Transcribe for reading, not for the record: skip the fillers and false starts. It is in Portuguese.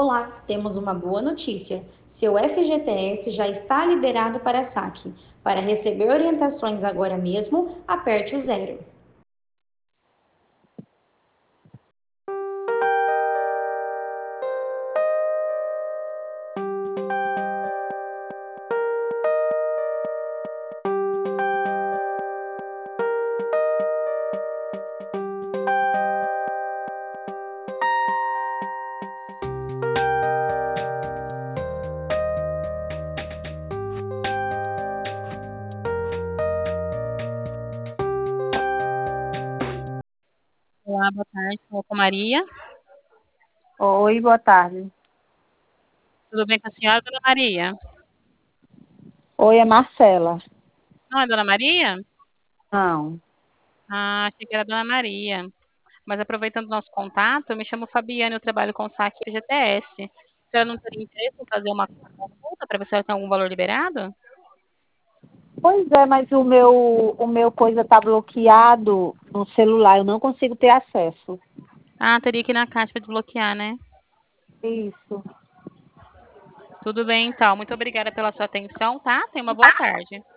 Olá, temos uma boa notícia. Seu FGTS já está liberado para saque. Para receber orientações agora mesmo, aperte o zero. Olá, boa tarde, estou com a Maria. Oi, boa tarde. Tudo bem com a senhora, dona Maria? Oi, é Marcela. Não é dona Maria? Não. Ah, achei que era dona Maria. Mas aproveitando o nosso contato, eu me chamo Fabiana e eu trabalho com o saque FGTS. A senhora não teria interesse em fazer uma consulta para ver se ela tem algum valor liberado? Pois é, mas o meu coisa tá bloqueado no celular, eu não consigo ter acesso. Ah, teria que ir na caixa para desbloquear, né? Isso. Tudo bem, então. Muito obrigada pela sua atenção, tá? Tenha uma boa tarde.